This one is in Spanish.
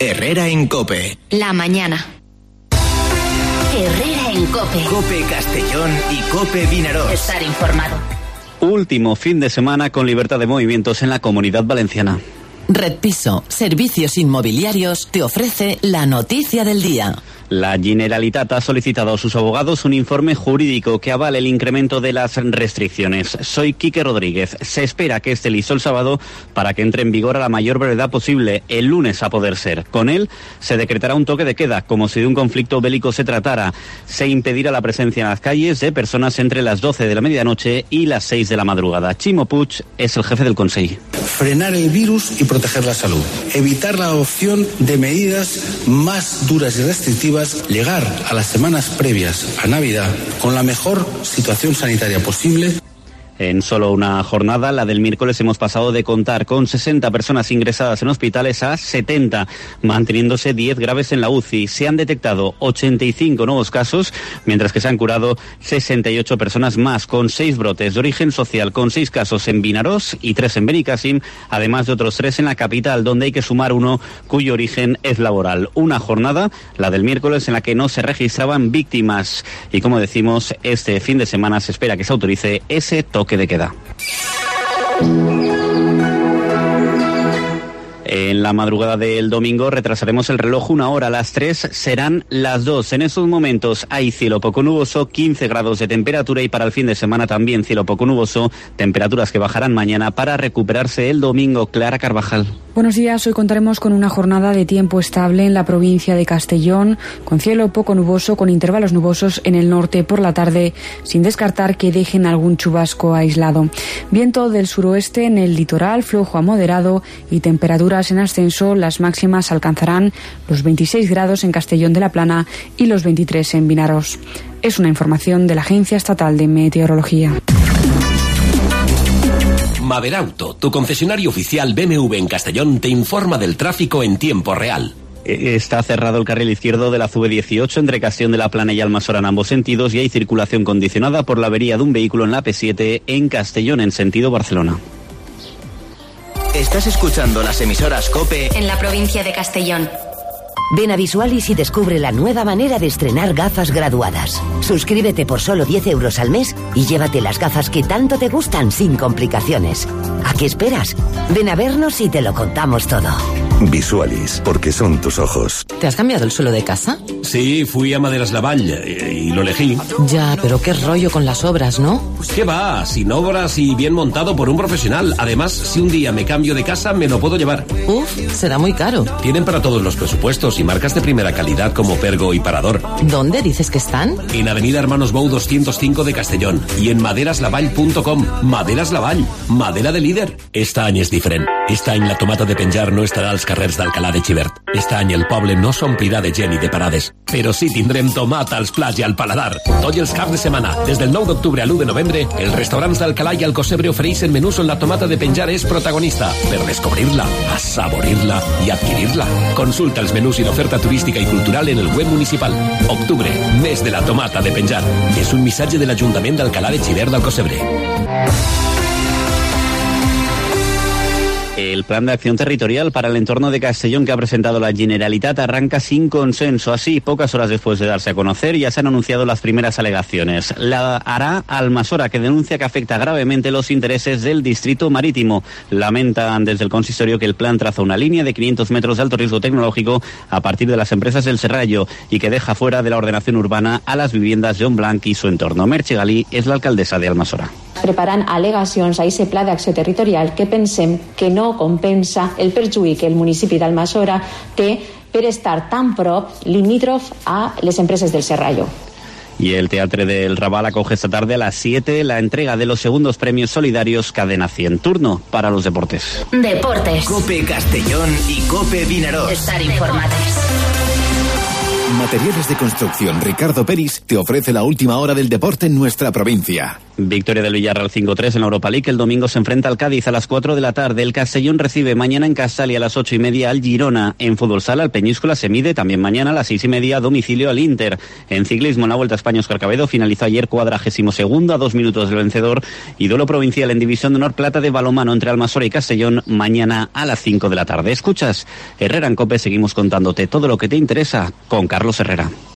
Herrera en COPE. La mañana. Herrera en COPE. COPE Castellón y COPE Vinaròs. Estar informado. Último fin de semana con libertad de movimientos en la Comunidad Valenciana. Red Piso, servicios inmobiliarios, te ofrece la noticia del día. La Generalitat ha solicitado a sus abogados un informe jurídico que avale el incremento de las restricciones. Soy Quique Rodríguez. Se espera que esté listo el sábado para que entre en vigor a la mayor brevedad posible, el lunes a poder ser. Con él se decretará un toque de queda, como si de un conflicto bélico se tratara. Se impedirá la presencia en las calles de personas entre las 12 de la medianoche y las 6 de la madrugada. Chimo Puig es el jefe del Consell. Frenar el virus y proteger la salud. Evitar la adopción de medidas más duras y restrictivas. Llegar a las semanas previas a Navidad con la mejor situación sanitaria posible. En solo una jornada, la del miércoles, hemos pasado de contar con 60 personas ingresadas en hospitales a 70, manteniéndose 10 graves en la UCI. Se han detectado 85 nuevos casos, mientras que se han curado 68 personas más, con 6 brotes de origen social, con 6 casos en Vinaròs y 3 en Benicàssim, además de otros 3 en la capital, donde hay que sumar uno cuyo origen es laboral. Una jornada, la del miércoles, en la que no se registraban víctimas. Y como decimos, este fin de semana se espera que se autorice ese toque de queda. En la madrugada del domingo retrasaremos el reloj una hora. A las 3 serán las 2. En estos momentos hay cielo poco nuboso, 15 grados de temperatura, y para el fin de semana también cielo poco nuboso, temperaturas que bajarán mañana para recuperarse el domingo. Clara Carvajal. Buenos días, hoy contaremos con una jornada de tiempo estable en la provincia de Castellón, con cielo poco nuboso, con intervalos nubosos en el norte por la tarde, sin descartar que dejen algún chubasco aislado. Viento del suroeste en el litoral, flojo a moderado, y temperaturas en ascenso. Las máximas alcanzarán los 26 grados en Castellón de la Plana y los 23 en Vinaròs. Es una información de la Agencia Estatal de Meteorología. Maderauto, tu concesionario oficial BMW en Castellón, te informa del tráfico en tiempo real. Está cerrado el carril izquierdo de la CV18 entre Castellón de la Plana y Almassora en ambos sentidos, y hay circulación condicionada por la avería de un vehículo en la P7 en Castellón en sentido Barcelona. Estás escuchando las emisoras COPE en la provincia de Castellón. Ven a Visualis y descubre la nueva manera de estrenar gafas graduadas. Suscríbete por solo 10 euros al mes y llévate las gafas que tanto te gustan sin complicaciones. ¿A qué esperas? Ven a vernos y te lo contamos todo. Visualis, porque son tus ojos. ¿Te has cambiado el suelo de casa? Sí, fui a Maderas Lavall y lo elegí. Ya, pero qué rollo con las obras, ¿no? ¿Qué va? Sin obras y bien montado por un profesional. Además, si un día me cambio de casa, me lo puedo llevar. Uf, será muy caro. Tienen para todos los presupuestos y marcas de primera calidad como Pergo y Parador. ¿Dónde dices que están? En Avenida Hermanos Bou 205 de Castellón y en maderaslavall.com. Maderas Lavall, madera de líder. Este any és diferent. Este any la tomata de penjar no estarà als carrers d'Alcalà de Xivert. Este any el poble no s'omplirà de gent i de parades. Però sí tindrem tomata als plats i al paladar. Tots els caps de setmana, des del 9 d'octubre a l'1 de novembre, els restaurants d'Alcalà i Alcocebre ofereixen menús on la tomata de penjar és protagonista. Per descobrir-la, assaborir-la i adquirir-la. Consulta els menús i l'oferta turística i cultural en el web municipal. Octubre, mes de la tomata de penjar. És un missatge de l'Ajuntament d'Alcalà de Xivert d'Alcocebre. El plan de acción territorial para el entorno de Castellón que ha presentado la Generalitat arranca sin consenso. Así, pocas horas después de darse a conocer, ya se han anunciado las primeras alegaciones. La hará Almassora, que denuncia que afecta gravemente los intereses del distrito marítimo. Lamentan desde el consistorio que el plan traza una línea de 500 metros de alto riesgo tecnológico a partir de las empresas del Serrallo y que deja fuera de la ordenación urbana a las viviendas de Montblanc y su entorno. Merche Galí és l'alcaldessa de Almassora. Preparant al·legacions a aquest pla d'acció territorial que pensem que no compensa el perjuí que el municipi d'Almassora té per estar tan prop, limítrof a les empreses del Serrallo. Y el Teatre del Raval acoge esta tarde a las 7 la entrega de los segundos premios solidarios Cadena 100. Turno para los deportes. Deportes. COPE Castellón y COPE Vinaròs. Estar informados. Materiales de Construcción Ricardo Peris te ofrece la última hora del deporte en nuestra provincia. Victoria del Villarreal 5-3 en la Europa League. El domingo se enfrenta al Cádiz a las 4 de la tarde. El Castellón recibe mañana en Casal y a las 8:30 al Girona. En Fútbol Sala, el Peñíscola se mide también mañana a las 6:30 a domicilio al Inter. En ciclismo, en la Vuelta a España, Óscar Cabedo finalizó ayer 42º a 2 minutos del vencedor. Y duelo provincial en División de Honor Plata de balonmano entre Almasora y Castellón mañana a las 5 de la tarde. Escuchas Herrera en COPE. Seguimos contándote todo lo que te interesa con Carlos Herrera.